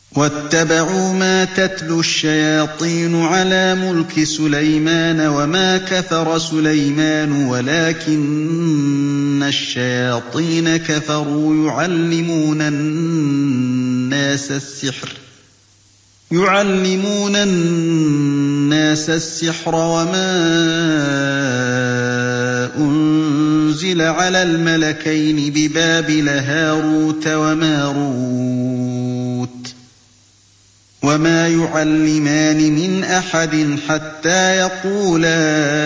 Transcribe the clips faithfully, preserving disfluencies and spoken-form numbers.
وَاتَّبَعُوا مَا تَتْلُو الشَّيَاطِينُ عَلَىٰ مُلْكِ سُلَيْمَانَ وَمَا كَفَرَ سُلَيْمَانُ وَلَٰكِنَّ الشَّيَاطِينَ كَفَرُوا يُعَلِّمُونَ النَّاسَ السِّحْرَ وَمَا أُنزِلَ عَلَى الْمَلَكَيْنِ بِبَابِلَ هَارُوتَ وَمَارُوتَ ۚ وَمَا يُعَلِّمَانِ مِنْ أَحَدٍ حَتَّىٰ يَقُولَا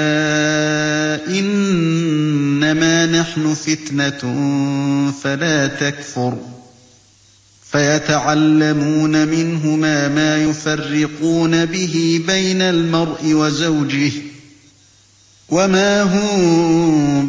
إِنَّمَا نَحْنُ فِتْنَةٌ فَلَا تَكْفُرْ ۖ فَيَتَعَلَّمُونَ مِنْهُمَا مَا يُفَرِّقُونَ بِهِ بَيْنَ الْمَرْءِ وَزَوْجِهِ ۚ وَمَا هُم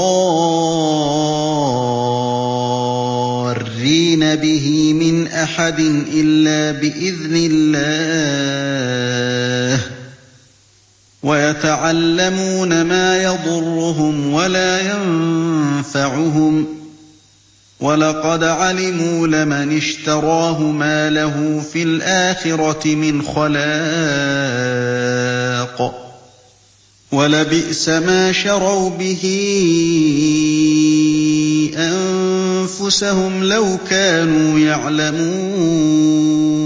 بِضَارِّينَ بِهِ مِنْ أَحَدٍ إِلَّا بِإِذْنِ اللَّهِ ۚ وَيَتَعَلَّمُونَ مَا يَضُرُّهُمْ وَلَا يَنفَعُهُمْ ۚ وَلَقَدْ عَلِمُوا لَمَنِ اشْتَرَاهُ مَا لَهُ فِي الْآخِرَةِ مِنْ خَلَاقٍ ۚ وَلَبِئْسَ مَا شَرَوْا بِهِ أَنفُسَهُمْ لَوْ كَانُوا يَعْلَمُونَ